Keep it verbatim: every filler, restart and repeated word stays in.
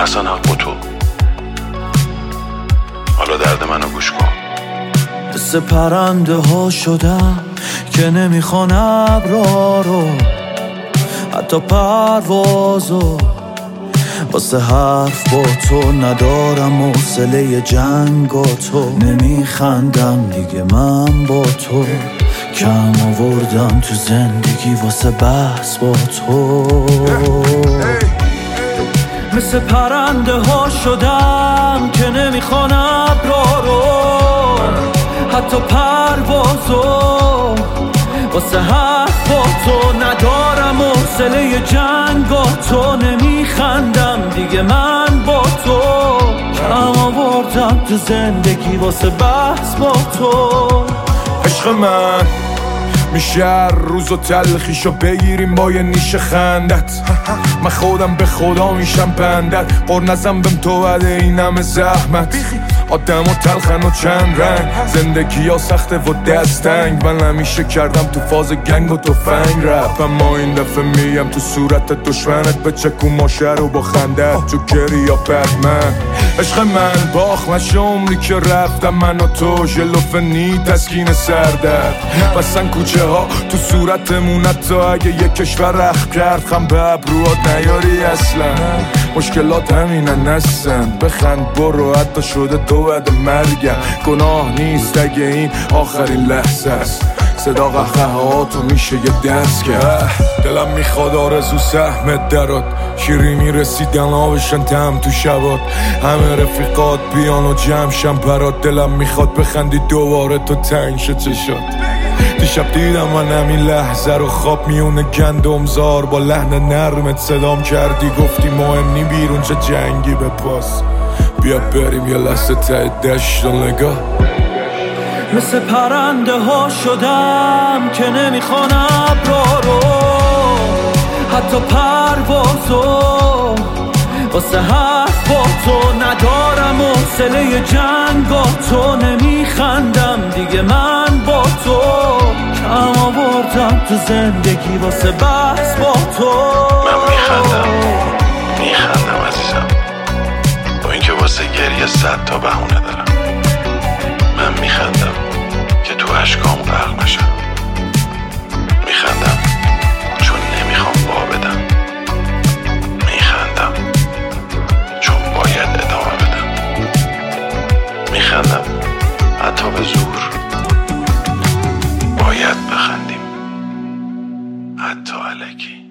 اصلا حق با تو. حالا درد منو گوش کن. مثل پرنده ها شدم که نمیخوان ابرا رو، حتی پروازو. واسه حرف با تو ندارم حوصله جنگ و تو. نمیخندم دیگه من با تو، کم آوردم تو زندگی واسه بحث با تو. مثل پرنده ها شدم که نمیخوان ابرا رو، حتی پروازو. واسه حرف با تو ندارم حوصله جنگ و تو. نمیخندم دیگه من با تو، کم آوردم تو زندگی واسه بحث با تو. عشق من میشه هر روز و تلخیشو بگیریم با یه نیش خندت. من خودم به خدا میشم بندت، قر نزم بهم تو بده این همه زحمت. آدم و تلخن و چند رنگ، زندگی ها سخته و دستنگ. من همیشه کردم تو فاز گنگ و توفنگ رپ، اما این دفعه میم تو صورت دشمنت. به چکو ماشه رو با خندت تو گری یا بدمن. عشق من باخ مش عمری که رفتم من و تو، ژلوفنی تسکین سردرد. بسن کوچه ها تو صورتمون حتی اگه یک کشور رخ کرد. خم به ابروات نیاری اصلا، مشکلات همینن هستن. بخند برو حتی شده تو بعد مرگم. گناه نیست اگه این آخرین لحظه است. صدا قهقهاتو میشه یه دست کرد. دلم میخواد آرزو سهمت درات، شیرینی رسیدن آبشن تم تو شبات. همه رفیقات بیان و جمعشن برات. دلم میخواد بخندی دوباره تو تنگ شه چشات. دیشب دیدم من همین لحظه رو خواب میونه گندم زار. با لحن نرمت صدام کردی گفتی مهم نی بیرون چه جنگی به پاس. بیا بریم یه لحظه ته دشت و نگاه. مثل پرنده ها شدم که نمیخوان ابرا رو، حتی پروازو. واسه حرف با تو ندارم حوصله جنگ و تو. نمیخندم دیگه من با تو، کم آوردم تو زندگی واسه بحث با تو. من میخندم میخندم عزیزم، با اینکه واسه گریه صد تا بهونه دارم. من میخندم که تو اشکام غرق نشم. میخندم چون نمیخوام وا بدم. میخندم چون باید ادامه بدم. میخندم حتی به زور. باید بخندیم حتی الکی.